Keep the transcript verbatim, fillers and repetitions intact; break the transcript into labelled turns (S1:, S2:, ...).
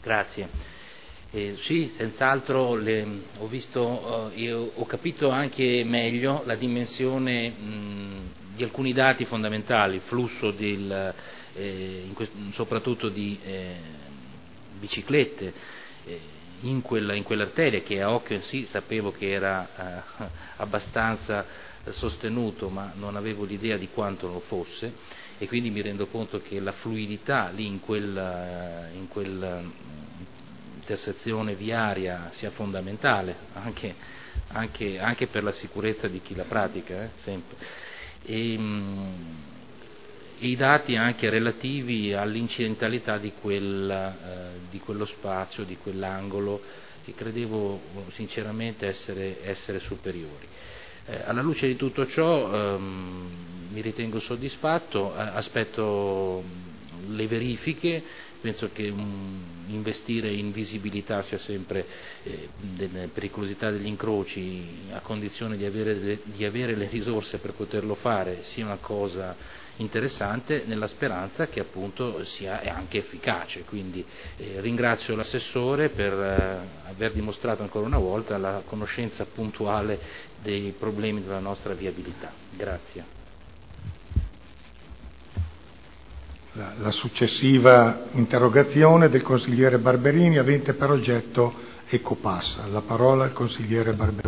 S1: Grazie. Eh, sì, senz'altro le, ho visto, eh, io ho capito anche meglio la dimensione mh, di alcuni dati fondamentali, il flusso del, eh, in questo, soprattutto di eh, biciclette eh, in, quella, in quell'arteria che a occhio in sì sapevo che era eh, abbastanza sostenuto, ma non avevo l'idea di quanto lo fosse, e quindi mi rendo conto che la fluidità lì in quella, in quella intersezione viaria sia fondamentale anche, anche, anche per la sicurezza di chi la pratica, eh, sempre. E, mh, i dati anche relativi all'incidentalità di, quel, eh, di quello spazio, di quell'angolo, che credevo sinceramente essere, essere superiori. Eh, alla luce di tutto ciò ehm, mi ritengo soddisfatto, eh, aspetto le verifiche, penso che um, investire in visibilità sia sempre eh, delle pericolosità degli incroci, a condizione di avere, di avere le risorse per poterlo fare, sia una cosa interessante, nella speranza che appunto sia anche efficace. Quindi eh, ringrazio l'assessore per eh, aver dimostrato ancora una volta la conoscenza puntuale dei problemi della nostra viabilità. Grazie.
S2: La, la successiva interrogazione del consigliere Barberini avente per oggetto Ecopass. La parola al consigliere Barberini.